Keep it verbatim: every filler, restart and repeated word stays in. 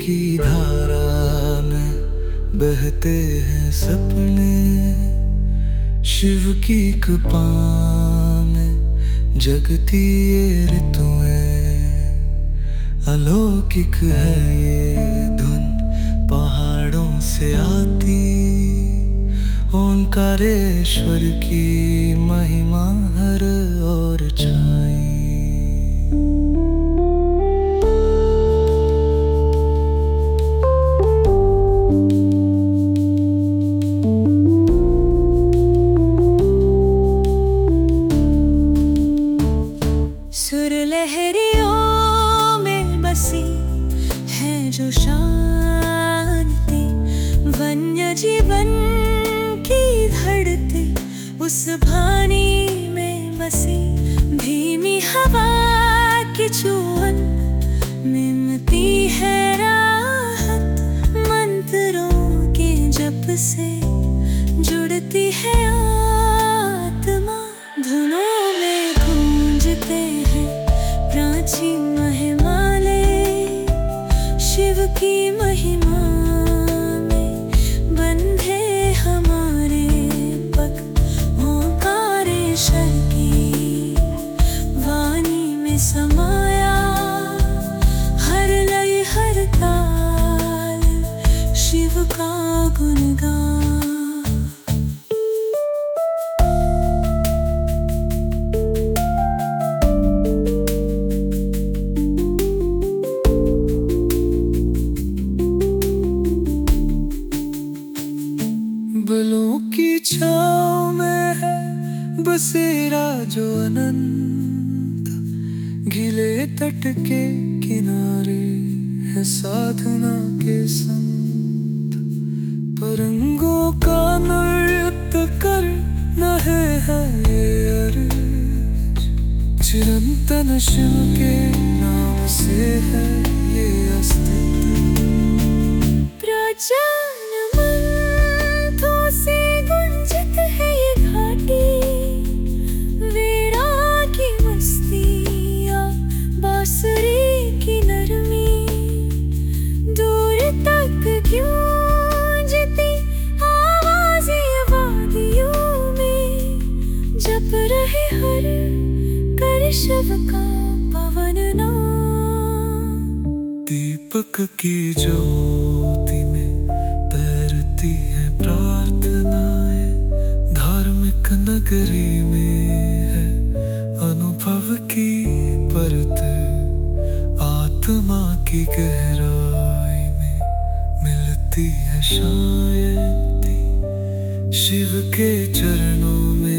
की धारा में बहते हैं सपने, शिव की कृपा में जगती ये ऋतुएं। अलौकिक है ये धुन पहाड़ों से आती, ओंकारेश्वर की महिमा हर ओर छाई। सुर लहरियों में बसी है जो शांति, वन्य जीवन की धरती उस भानी में बसी। धीमी हवा की चुअन मिलती है राहत, मंत्रों के जप से जुड़ती है आत्मा। धुनों में गूंजते हैं प्राचीन महिमाले, शिव की महिमा में बंधे हमारे पग। ओंकारेश्वर की वाणी में समाया हर लय हर ताल, शिव का गुणगान। बलों की छाँव में है बसेरा जो अनंत, गीले तट के किनारे है साधना के संत। परंगों का नृत्य करना है ये अर्ज, चिरंतन शिव के नाम से है ये अस्तित्व। प्राचीन मंत्रों से गुंजित है ये घाटी, वीणा की मस्तियाँ बांसुरी की नरमी। दूर तक गूंजती आवाज़ें वादियों में, जप रहे हर कर शिव का पवन नाम। दीपक की ज्योति में तैरती है प्रार्थनाएं, धार्मिक नगरी में है अनुभव की परत। आत्मा की गहराई में मिलती है शांति, शिव के चरणों में